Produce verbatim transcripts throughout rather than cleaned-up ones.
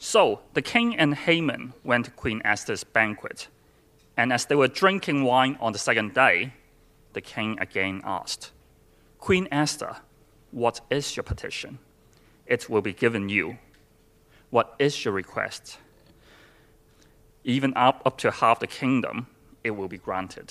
So the king and Haman went to Queen Esther's banquet, and as they were drinking wine on the second day, the king again asked, "Queen Esther, what is your petition? It will be given you. What is your request? Even up, up to half the kingdom, it will be granted."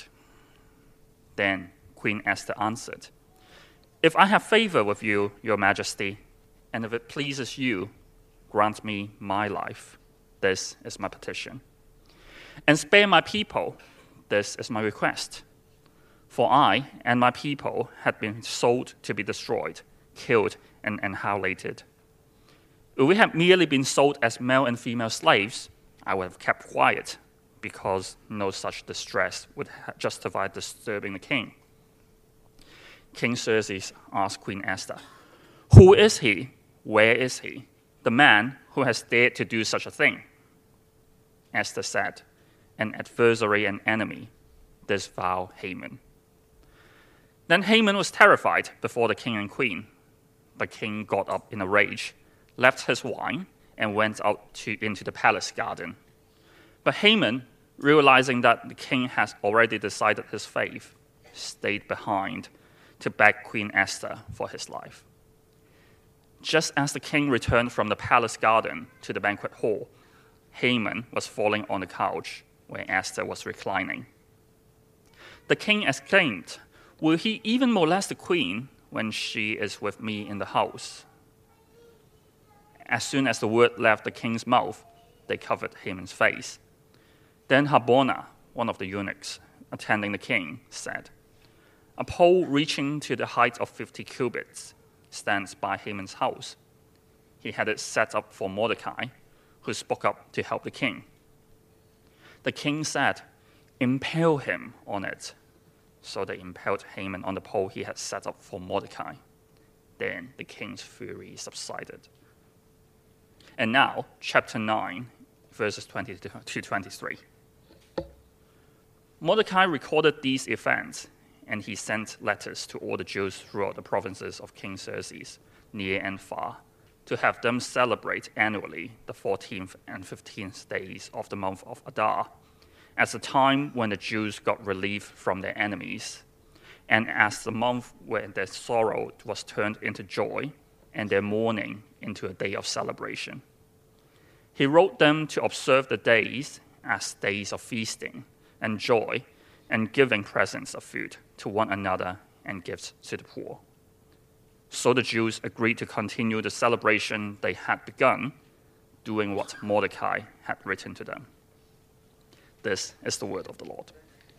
Then Queen Esther answered, "If I have favor with you, your majesty, and if it pleases you, grant me my life. This is my petition. And spare my people. This is my request. For I and my people had been sold to be destroyed, killed, and annihilated. If we had merely been sold as male and female slaves, I would have kept quiet, because no such distress would justify disturbing the king." King Xerxes asked Queen Esther, "Who is he? Where is he? The man who has dared to do such a thing?" Esther said, "An adversary and enemy, this vile Haman." Then Haman was terrified before the king and queen. The king got up in a rage, left his wine, and went out to, into the palace garden. But Haman, realizing that the king has already decided his fate, stayed behind to beg Queen Esther for his life. Just as the king returned from the palace garden to the banquet hall, Haman was falling on the couch where Esther was reclining. The king exclaimed, "Will he even molest the queen when she is with me in the house?" As soon as the word left the king's mouth, they covered Haman's face. Then Harbona, one of the eunuchs attending the king, said, "A pole reaching to the height of fifty cubits stands by Haman's house. He had it set up for Mordecai, who spoke up to help the king." The king said, "Impale him on it." So they impaled Haman on the pole he had set up for Mordecai. Then the king's fury subsided. And now, chapter nine, verses twenty to twenty-three. Mordecai recorded these events, and he sent letters to all the Jews throughout the provinces of King Xerxes, near and far, to have them celebrate annually the fourteenth and fifteenth days of the month of Adar, as the time when the Jews got relief from their enemies, and as the month when their sorrow was turned into joy, and their mourning into a day of celebration. He wrote them to observe the days as days of feasting and joy, and giving presents of food to one another and gifts to the poor. So the Jews agreed to continue the celebration they had begun, doing what Mordecai had written to them. This is the word of the Lord.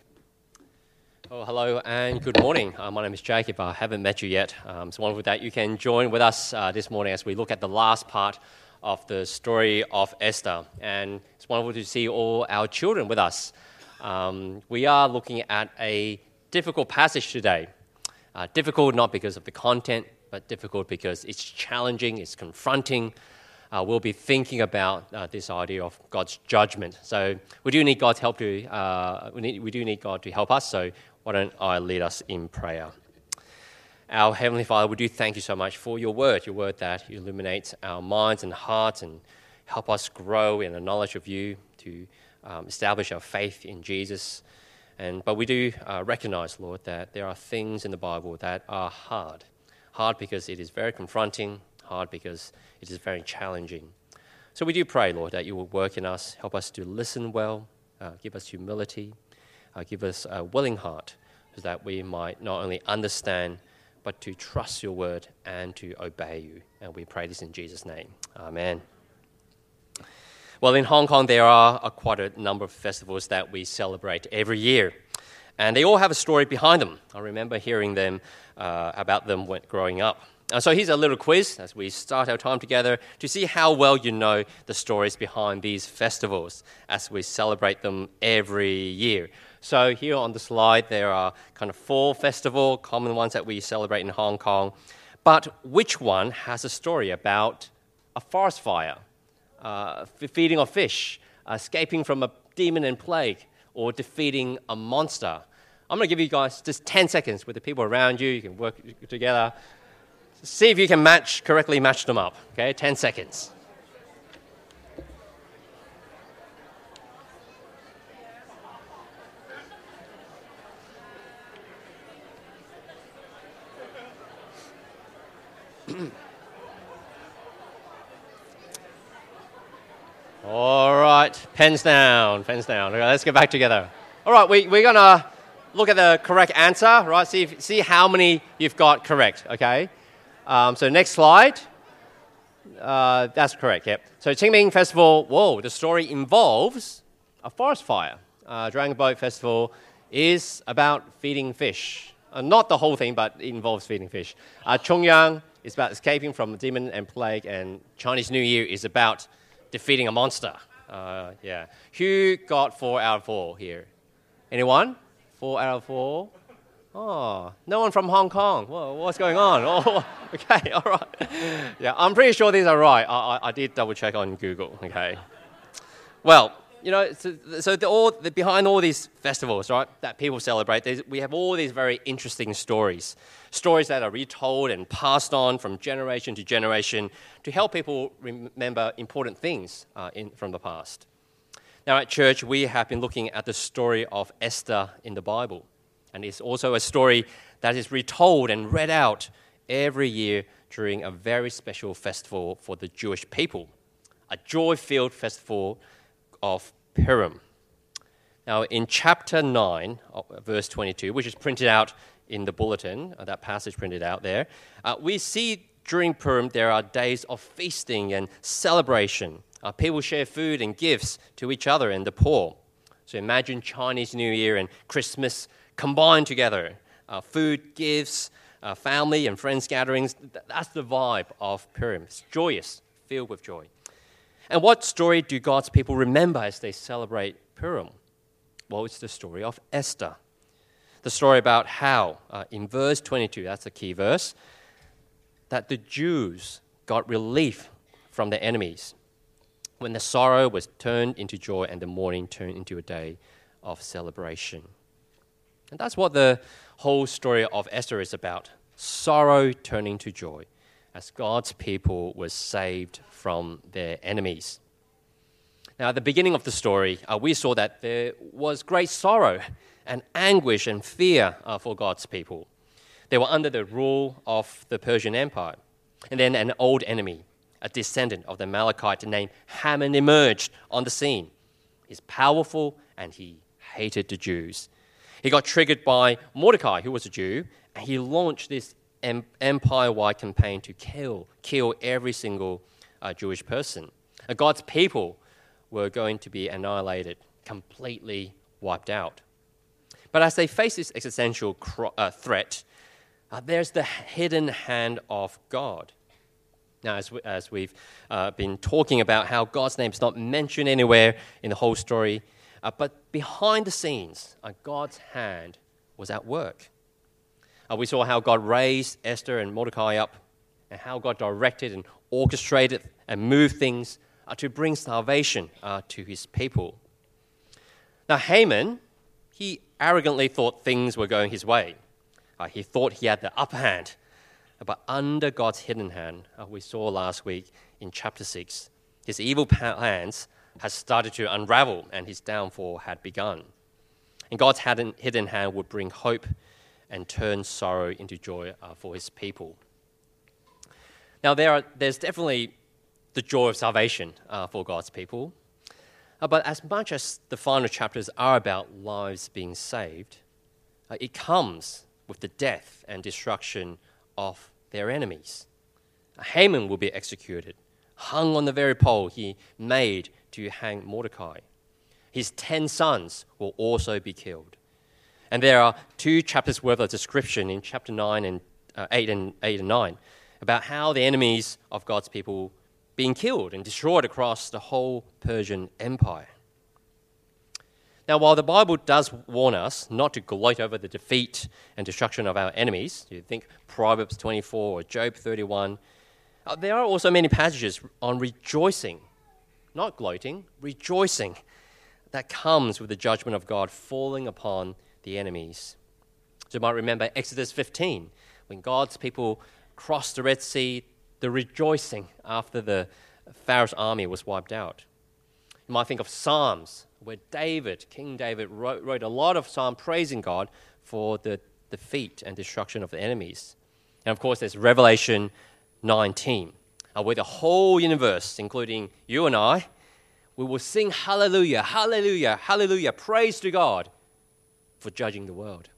Oh, hello and good morning. Uh, my name is Jake. If I haven't met you yet, um, it's wonderful that you can join with us uh, this morning as we look at the last part of the story of Esther. And it's wonderful to see all our children with us. Um, we are looking at a difficult passage today. Uh, difficult not because of the content, but difficult because it's challenging, it's confronting. Uh, we'll be thinking about uh, this idea of God's judgment. So we do need God's help to, uh, we, need, we do need God to help us. So why don't I lead us in prayer? Our Heavenly Father, we do thank you so much for your word, your word that illuminates our minds and hearts and help us grow in the knowledge of you, to um, establish our faith in Jesus. And But we do uh, recognize, Lord, that there are things in the Bible that are hard. Hard because it is very confronting, hard because it is very challenging. So we do pray, Lord, that you will work in us, help us to listen well, uh, give us humility, uh, give us a willing heart, so that we might not only understand, but to trust your word and to obey you. And we pray this in Jesus' name. Amen. Well, in Hong Kong, there are a quite a number of festivals that we celebrate every year. And they all have a story behind them. I remember hearing them uh, about them when growing up. Uh, so here's a little quiz as we start our time together to see how well you know the stories behind these festivals as we celebrate them every year. So here on the slide, there are kind of four festival, common ones that we celebrate in Hong Kong. But which one has a story about a forest fire, uh, feeding of fish, escaping from a demon and plague, or defeating a monster? I'm going to give you guys just ten seconds with the people around you. You can work together. See if you can match, correctly match them up. Okay, ten seconds. All right, pens down, pens down. Okay, let's get back together. All right, we, we're going to look at the correct answer, right? See if, see how many you've got correct, okay? Um, so next slide. Uh, that's correct, yep. So Qingming Festival, whoa, the story involves a forest fire. Uh, Dragon Boat Festival is about feeding fish. Uh, not the whole thing, but it involves feeding fish. Uh, Chongyang is about escaping from demon and plague, and Chinese New Year is about defeating a monster. Uh, yeah. Who got four out of four here? Anyone? Four out of four? Oh, no one from Hong Kong. Whoa, what's going on? Oh, okay, all right. Yeah, I'm pretty sure these are right. I, I, I did double check on Google. Okay. Well, you know, so, so the, all, the, behind all these festivals, right, that people celebrate, we have all these very interesting stories. Stories that are retold and passed on from generation to generation to help people remember important things uh, in, from the past. Now, at church, we have been looking at the story of Esther in the Bible. And it's also a story that is retold and read out every year during a very special festival for the Jewish people, a joy-filled festival of Purim. Now, in chapter nine, verse twenty-two, which is printed out in the bulletin, uh, that passage printed out there, uh, we see during Purim there are days of feasting and celebration. Uh, people share food and gifts to each other and the poor. So imagine Chinese New Year and Christmas combined together. Uh, food, gifts, uh, family and friends gatherings. That's the vibe of Purim. It's joyous, filled with joy. And what story do God's people remember as they celebrate Purim? Well, it's the story of Esther. The story about how, uh, in verse twenty-two, that's the key verse, that the Jews got relief from their enemies when the sorrow was turned into joy and the mourning turned into a day of celebration. And that's what the whole story of Esther is about. Sorrow turning to joy as God's people were saved from their enemies. Now, at the beginning of the story, uh, we saw that there was great sorrow and anguish and fear uh, for God's people. They were under the rule of the Persian Empire. And then an old enemy, a descendant of the Amalekite named Haman, emerged on the scene. He's powerful and he hated the Jews. He got triggered by Mordecai, who was a Jew, and he launched this em- empire-wide campaign to kill, kill every single uh, Jewish person. And God's people were going to be annihilated, completely wiped out. But as they face this existential cro- uh, threat, uh, there's the hidden hand of God. Now, as, we, as we've uh, been talking about how God's name is not mentioned anywhere in the whole story, Uh, but behind the scenes, uh, God's hand was at work. Uh, we saw how God raised Esther and Mordecai up, and how God directed and orchestrated and moved things uh, to bring salvation uh, to his people. Now, Haman, he arrogantly thought things were going his way. Uh, he thought he had the upper hand. But under God's hidden hand, uh, we saw last week in chapter six, his evil plans has started to unravel and his downfall had begun. And God's hidden hand would bring hope and turn sorrow into joy uh, for his people. Now, there are, there's definitely the joy of salvation uh, for God's people. Uh, but as much as the final chapters are about lives being saved, uh, it comes with the death and destruction of their enemies. Haman will be executed, hung on the very pole he made to hang Mordecai. His ten sons will also be killed. And there are two chapters worth of description in chapter nine and uh, eight and eight and nine about how the enemies of God's people being killed and destroyed across the whole Persian Empire. Now, while the Bible does warn us not to gloat over the defeat and destruction of our enemies, you think Proverbs twenty-four or Job thirty-one, uh, there are also many passages on rejoicing, not gloating, rejoicing that comes with the judgment of God falling upon the enemies. So you might remember Exodus fifteen, when God's people crossed the Red Sea, the rejoicing after the Pharaoh's army was wiped out. You might think of Psalms, where David, King David, wrote, wrote a lot of psalms praising God for the defeat and destruction of the enemies. And of course, there's Revelation nineteen, uh, where the whole universe, including you and I, We will sing hallelujah, hallelujah, hallelujah, praise to God for judging the world.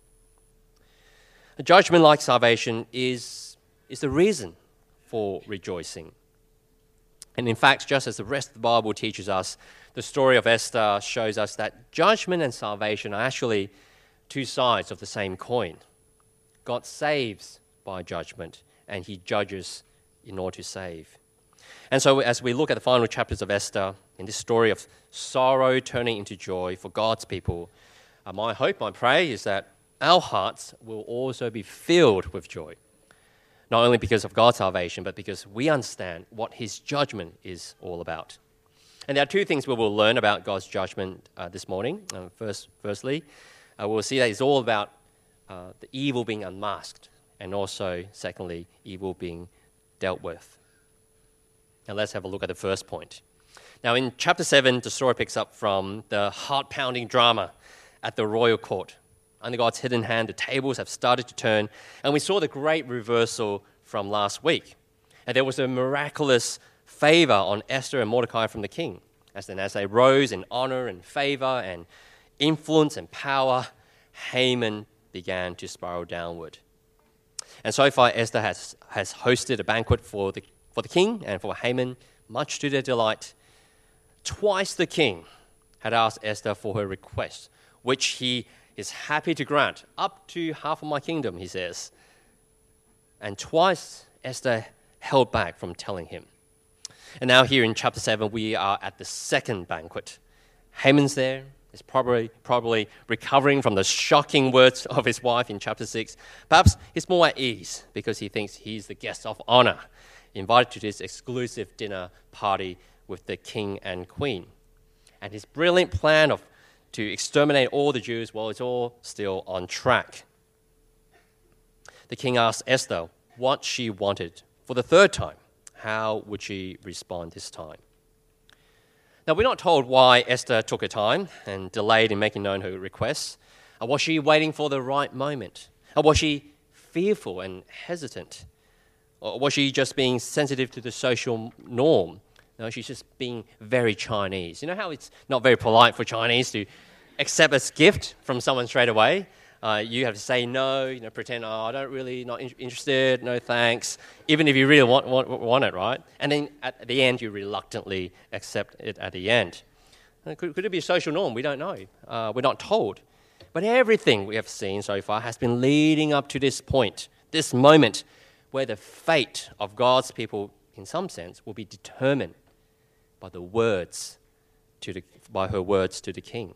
A judgment like salvation is, is the reason for rejoicing. And in fact, just as the rest of the Bible teaches us, the story of Esther shows us that judgment and salvation are actually two sides of the same coin. God saves by judgment, and he judges in order to save. And so as we look at the final chapters of Esther, in this story of sorrow turning into joy for God's people, uh, my hope, my prayer is that our hearts will also be filled with joy. Not only because of God's salvation, but because we understand what his judgment is all about. And there are two things we will learn about God's judgment uh, this morning. Uh, first, firstly, uh, we'll see that it's all about uh, the evil being unmasked, and also, secondly, evil being dealt with. Now let's have a look at the first point. Now in chapter seven, the story picks up from the heart-pounding drama at the royal court. Under God's hidden hand, the tables have started to turn, and we saw the great reversal from last week. And there was a miraculous favor on Esther and Mordecai from the king. As then as they rose in honor and favor and influence and power, Haman began to spiral downward. And so far, Esther has, has hosted a banquet for the, for the king and for Haman, much to their delight. Twice the king had asked Esther for her request, which he is happy to grant, up to half of my kingdom, he says. And twice Esther held back from telling him. And now here in chapter seven, we are at the second banquet. Haman's there. He's probably, probably recovering from the shocking words of his wife in chapter six. Perhaps he's more at ease because he thinks he's the guest of honor, invited to this exclusive dinner party with the king and queen. And his brilliant plan of to exterminate all the Jews, well, it's all still on track. The king asked Esther what she wanted for the third time. How would she respond this time? Now, we're not told why Esther took her time and delayed in making known her requests. Or was she waiting for the right moment? Or was she fearful and hesitant? Or was she just being sensitive to the social norm? No, she's just being very Chinese. You know how it's not very polite for Chinese to accept a gift from someone straight away? Uh, you have to say no, you know, pretend, oh, I don't really, not in- interested, no thanks, even if you really want, want, want it, right? And then at the end, you reluctantly accept it at the end. Could, could it be a social norm? We don't know. Uh, we're not told. But everything we have seen so far has been leading up to this point, this moment where the fate of God's people, in some sense, will be determined by the words to the, by her words to the king.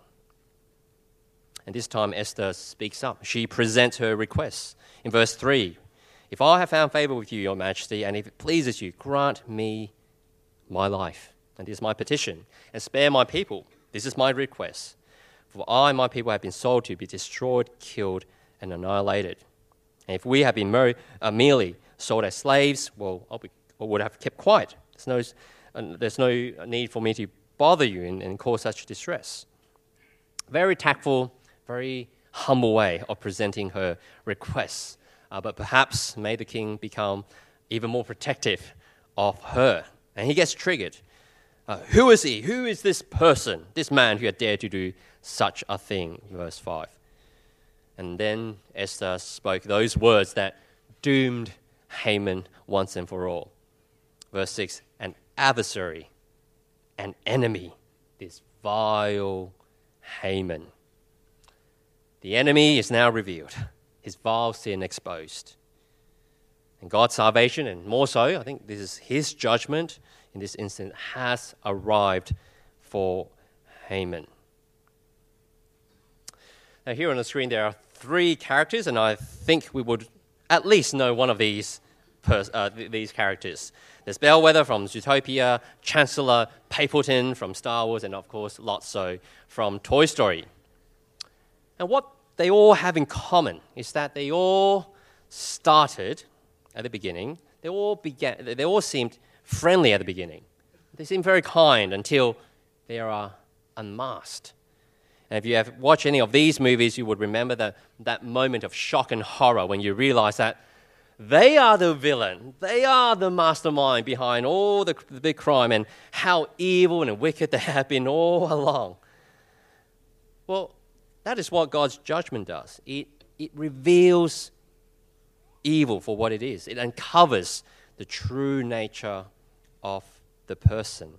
And this time Esther speaks up. She presents her request. In verse three, if I have found favor with you, your majesty, and if it pleases you, grant me my life. And this is my petition. And spare my people. This is my request. For I and my people have been sold to be destroyed, killed, and annihilated. And if we have been mer- uh, merely sold as slaves, well, I would have kept quiet. There's no, uh, there's no need for me to bother you and, and cause such distress. Very tactful, very humble way of presenting her requests. Uh, but perhaps may the king become even more protective of her. And he gets triggered. Uh, who is he? Who is this person, this man who had dared to do such a thing? Verse five. And then Esther spoke those words that doomed Haman once and for all. Verse six, an adversary, an enemy, this vile Haman. The enemy is now revealed, his vile sin exposed. And God's salvation, and more so, I think this is his judgment in this instance, has arrived for Haman. Now here on the screen there are three characters, and I think we would at least know one of these pers- uh, th- these characters. There's Bellwether from Zootopia, Chancellor Papleton from Star Wars, and of course Lotso from Toy Story. And what they all have in common is that they all started at the beginning. They all began. They all seemed friendly at the beginning. They seemed very kind until they are unmasked. And if you have watched any of these movies, you would remember that, that moment of shock and horror when you realize that They are the villain. They are the mastermind behind all the, the big crime and how evil and wicked they have been all along. Well, that is what God's judgment does. It, it reveals evil for what it is. It uncovers the true nature of the person.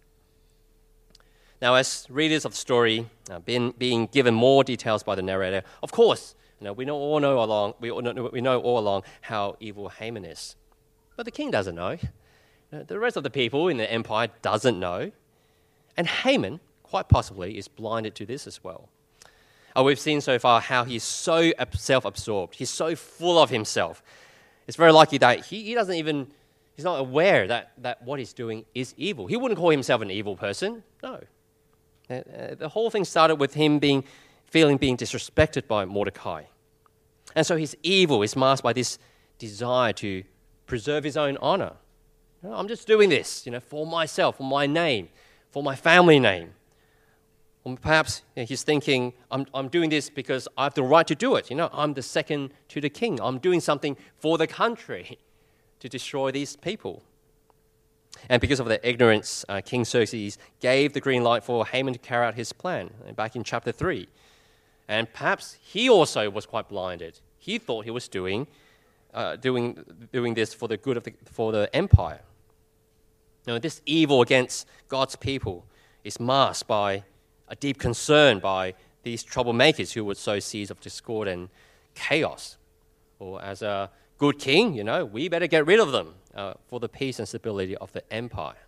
Now, as readers of the story, uh, being, being given more details by the narrator, of course, you know, we know all know along we all know, we know all along how evil Haman is, but the king doesn't know. You know, the rest of the people in the empire doesn't know, and Haman, quite possibly, is blinded to this as well. Uh, we've seen so far how he's so self-absorbed. He's so full of himself. It's very likely that he, he doesn't even he's not aware that that what he's doing is evil. He wouldn't call himself an evil person. No. Uh, the whole thing started with him being, feeling being disrespected by Mordecai. And so his evil is masked by this desire to preserve his own honor. You know, I'm just doing this, you know, for myself, for my name, for my family name. Or perhaps you know, he's thinking, I'm, I'm doing this because I have the right to do it. You know, I'm the second to the king. I'm doing something for the country to destroy these people. And because of their ignorance, uh, King Xerxes gave the green light for Haman to carry out his plan back in chapter three. And perhaps he also was quite blinded. He thought he was doing, uh, doing, doing this for the good of the, for the empire. Now, this evil against God's people is masked by a deep concern by these troublemakers who would sow seeds of discord and chaos. Or as a good king, you know, we better get rid of them uh, for the peace and stability of the empire.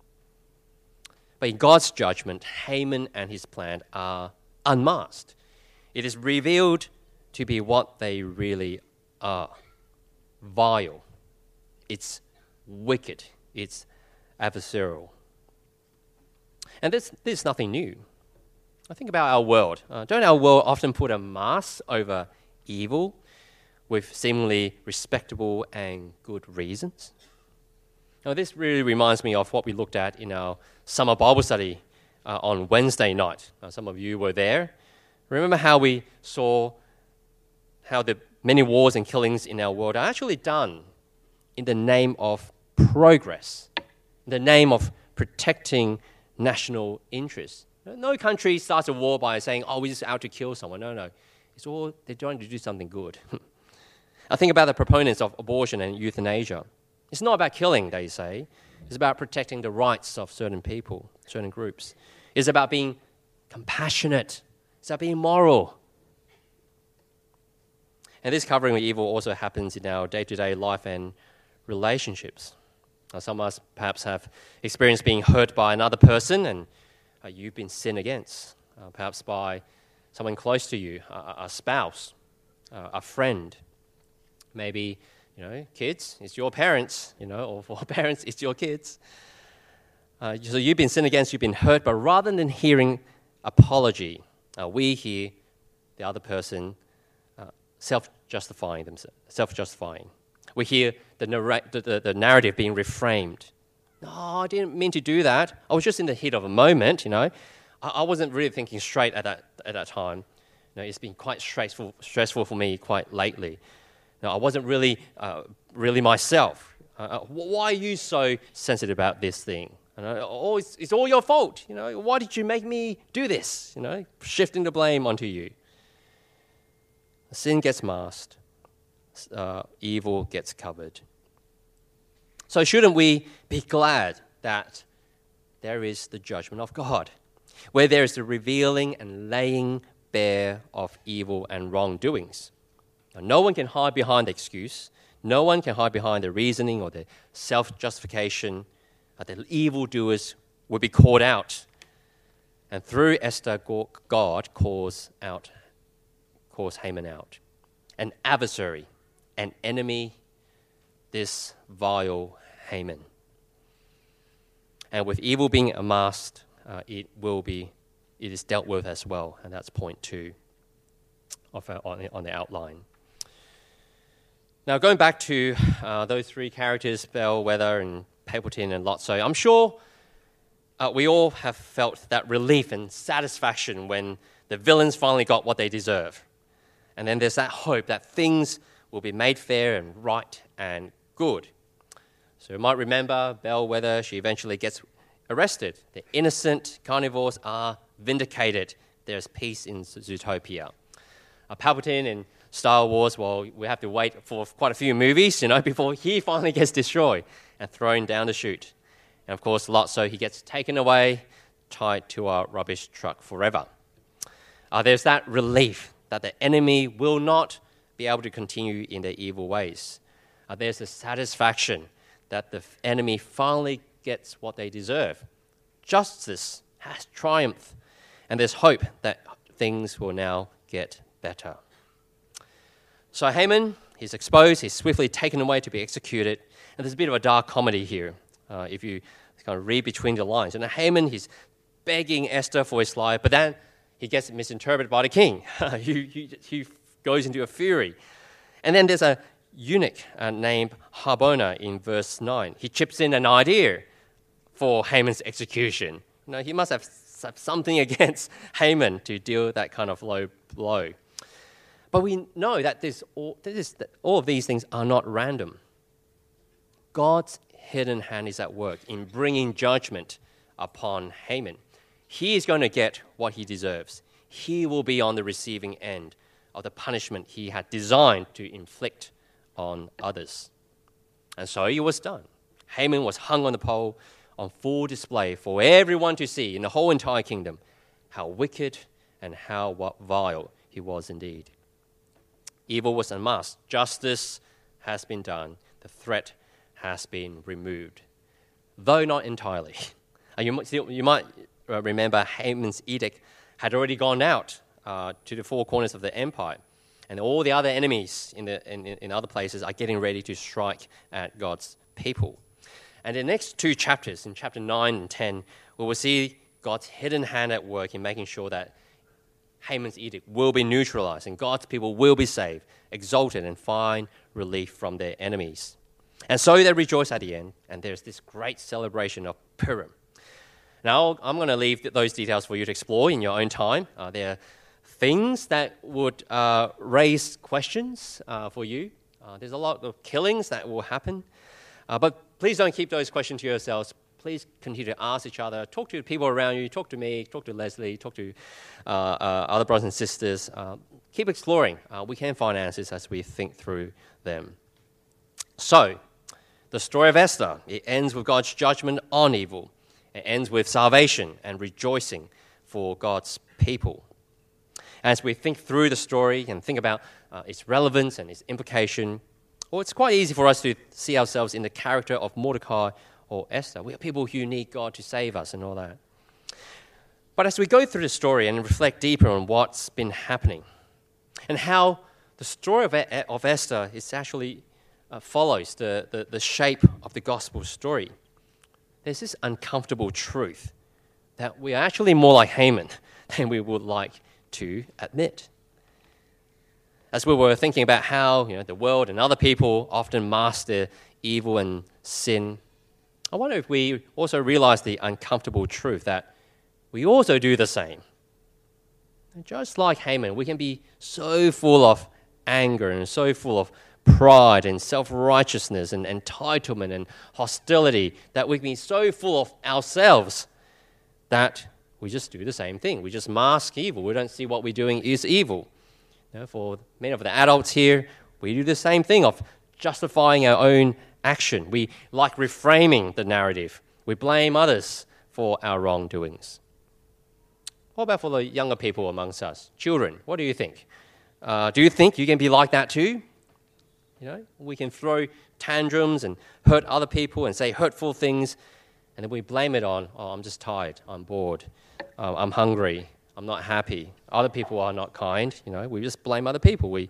But in God's judgment, Haman and his plan are unmasked. It is revealed to be what they really are. Vile. It's wicked. It's adversarial. And this, this is nothing new. I think about our world. Uh, don't our world often put a mask over evil with seemingly respectable and good reasons? Now, this really reminds me of what we looked at in our summer Bible study uh, on Wednesday night. Uh, some of you were there. Remember how we saw how the many wars and killings in our world are actually done in the name of progress, in the name of protecting national interests. No country starts a war by saying, oh, we're just out to kill someone. No, no. It's all, they're trying to do something good. I think about the proponents of abortion and euthanasia. It's not about killing, they say. It's about protecting the rights of certain people, certain groups. It's about being compassionate. It's about being moral. And this covering of evil also happens in our day-to-day life and relationships. Now, some of us perhaps have experienced being hurt by another person, and uh, you've been sinned against, uh, perhaps by someone close to you, a, a spouse, uh, a friend. Maybe, you know, kids, it's your parents, you know, or for parents, it's your kids. Uh, so you've been sinned against, you've been hurt, but rather than hearing apology, uh, we hear the other person uh, self-justifying themselves, self-justifying. We hear the, narr- the, the, the narrative being reframed. No, I didn't mean to do that. I was just in the heat of a moment, you know. I, I wasn't really thinking straight at that at that time. You know, it's been quite stressful, stressful for me quite lately. No, I wasn't really, uh, really myself. Uh, why are you so sensitive about this thing? You know, oh, it's, it's all your fault. You know, why did you make me do this? You know, shifting the blame onto you. Sin gets masked. Uh, evil gets covered. So shouldn't we be glad that there is the judgment of God, where there is the revealing and laying bare of evil and wrongdoings? Now, no one can hide behind the excuse. No one can hide behind the reasoning or the self-justification that the evildoers will be called out. And through Esther, God calls out, calls Haman out, an adversary, an enemy, this vile Haman. And with evil being amassed, uh, it will be, it is dealt with as well, and that's point two of our, on, the, on the outline. Now, going back to uh, those three characters, Bellwether and Papleton and Lotso, I'm sure uh, we all have felt that relief and satisfaction when the villains finally got what they deserve. And then there's that hope that things will be made fair and right and good. So you might remember Bellwether, she eventually gets arrested. The innocent carnivores are vindicated. There's peace in Zootopia. Uh, Palpatine in Star Wars, well, we have to wait for quite a few movies, you know, before he finally gets destroyed and thrown down the chute. And of course, Lotso, he gets taken away, tied to a rubbish truck forever. Uh, there's that relief that the enemy will not be able to continue in their evil ways. Uh, there's the satisfaction that the enemy finally gets what they deserve. Justice has triumphed, and there's hope that things will now get better. So Haman, he's exposed, he's swiftly taken away to be executed, and there's a bit of a dark comedy here, uh, if you kind of read between the lines. And Haman, he's begging Esther for his life, but then he gets misinterpreted by the king. he, he, he goes into a fury. And then there's a eunuch uh, named Harbona in verse nine. He chips in an idea for Haman's execution. You know, he must have something against Haman to deal that kind of low blow. But we know that, this all, this, that all of these things are not random. God's hidden hand is at work in bringing judgment upon Haman. He is going to get what he deserves. He will be on the receiving end of the punishment he had designed to inflict on others. And so it was done. Haman was hung on the pole on full display for everyone to see in the whole entire kingdom how wicked and how vile he was indeed. Evil was unmasked. Justice has been done. The threat has been removed, though not entirely. You might, you might remember Haman's edict had already gone out uh, to the four corners of the empire, and all the other enemies in, the, in, in other places are getting ready to strike at God's people. And in the next two chapters, in chapter nine and ten, we will see God's hidden hand at work in making sure that Haman's edict will be neutralized and God's people will be saved, exalted, and find relief from their enemies. And so they rejoice at the end, and there's this great celebration of Purim. Now, I'm going to leave those details for you to explore in your own time. Uh, there are things that would uh, raise questions uh, for you. Uh, there's a lot of killings that will happen. Uh, but please don't keep those questions to yourselves. Please continue to ask each other. Talk to the people around you. Talk to me. Talk to Leslie. Talk to uh, uh, other brothers and sisters. Uh, keep exploring. Uh, we can find answers as we think through them. So, the story of Esther, it ends with God's judgment on evil. It ends with salvation and rejoicing for God's people. As we think through the story and think about uh, its relevance and its implication, well, it's quite easy for us to see ourselves in the character of Mordecai or Esther. We are people who need God to save us and all that. But as we go through the story and reflect deeper on what's been happening and how the story of, of Esther is actually uh, follows the, the, the shape of the gospel story, there's this uncomfortable truth that we are actually more like Haman than we would like to admit. As we were thinking about how, you know, the world and other people often mask their evil and sin, I wonder if we also realize the uncomfortable truth that we also do the same. And just like Haman, we can be so full of anger and so full of pride and self-righteousness and entitlement and hostility that we can be so full of ourselves that we just do the same thing. We just mask evil. We don't see what we're doing is evil. You know, for many of the adults here, we do the same thing of justifying our own action. We like reframing the narrative. We blame others for our wrongdoings. What about for the younger people amongst us? Children, what do you think? Uh, do you think you can be like that too? You know, we can throw tantrums and hurt other people and say hurtful things, and then we blame it on, oh, I'm just tired, I'm bored, uh, I'm hungry, I'm not happy. Other people are not kind. You know, we just blame other people. We,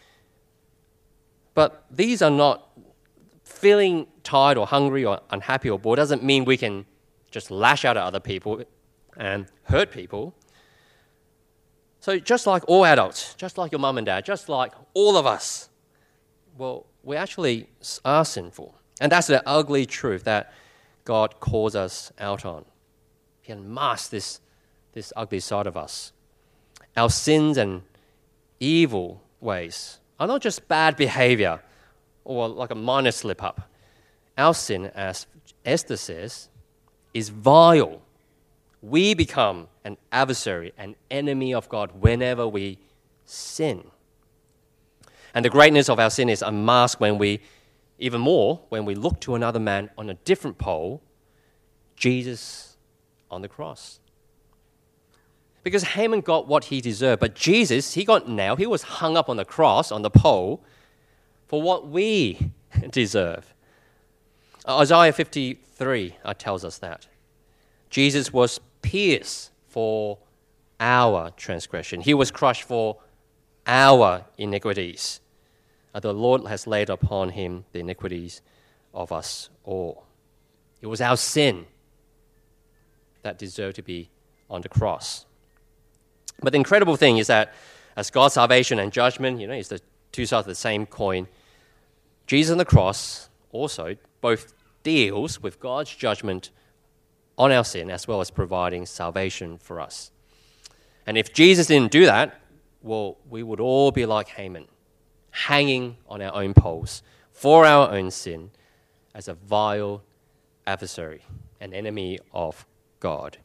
but these are not feeling tired or hungry or unhappy or bored. Doesn't mean we can just lash out at other people and hurt people. So just like all adults, just like your mum and dad, just like all of us, well, we actually are sinful. And that's the ugly truth that God calls us out on. He can mask this, this ugly side of us. Our sins and evil ways are not just bad behavior or like a minor slip-up. Our sin, as Esther says, is vile. We become an adversary, an enemy of God whenever we sin. And the greatness of our sin is unmasked when we, even more, when we look to another man on a different pole, Jesus on the cross. Because Haman got what he deserved, but Jesus, he got nailed. He was hung up on the cross, on the pole, for what we deserve. Isaiah fifty-three uh, tells us that. Jesus was pierced for our transgression. He was crushed for our iniquities. Uh, the Lord has laid upon him the iniquities of us all. It was our sin that deserved to be on the cross. But the incredible thing is that as God's salvation and judgment, you know, is the two sides of the same coin, Jesus on the cross also both deals with God's judgment on our sin as well as providing salvation for us. And if Jesus didn't do that, well, we would all be like Haman, hanging on our own poles for our own sin as a vile adversary, an enemy of God.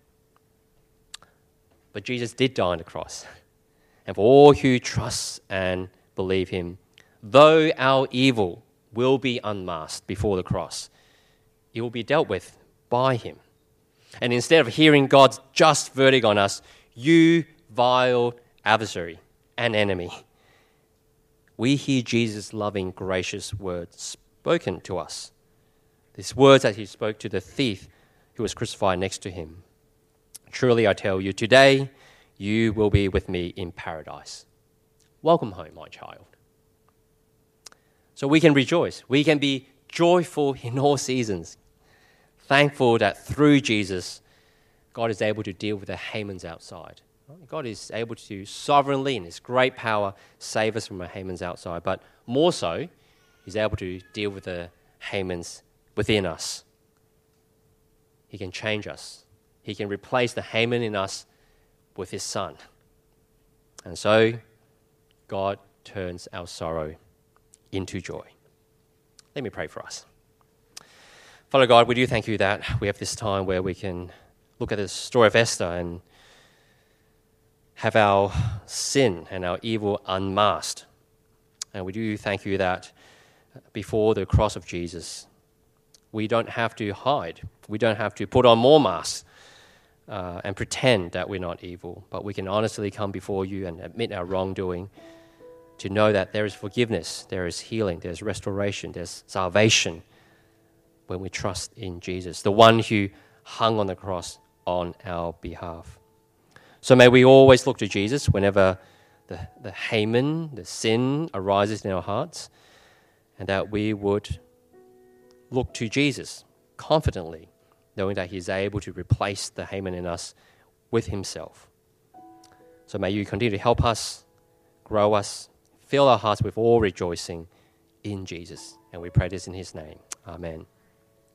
But Jesus did die on the cross. And for all who trust and believe him, though our evil will be unmasked before the cross, it will be dealt with by him. And instead of hearing God's just verdict on us, you vile adversary and enemy, we hear Jesus' loving, gracious words spoken to us. These words that he spoke to the thief who was crucified next to him. Truly I tell you, today you will be with me in paradise. Welcome home, my child. So we can rejoice. We can be joyful in all seasons. Thankful that through Jesus, God is able to deal with the Hamans outside. God is able to sovereignly, in his great power, save us from the Hamans outside. But more so, he's able to deal with the Hamans within us. He can change us. He can replace the Haman in us with his son. And so, God turns our sorrow into joy. Let me pray for us. Father God, we do thank you that we have this time where we can look at the story of Esther and have our sin and our evil unmasked. And we do thank you that before the cross of Jesus, we don't have to hide. We don't have to put on more masks uh, and pretend that we're not evil, but we can honestly come before you and admit our wrongdoing, to know that there is forgiveness, there is healing, there's restoration, there's salvation when we trust in Jesus, the one who hung on the cross on our behalf. So may we always look to Jesus whenever the, the Haman, the sin arises in our hearts, and that we would look to Jesus confidently, knowing that he is able to replace the Haman in us with himself. So may you continue to help us, grow us, fill our hearts with all rejoicing in Jesus. And we pray this in his name. Amen.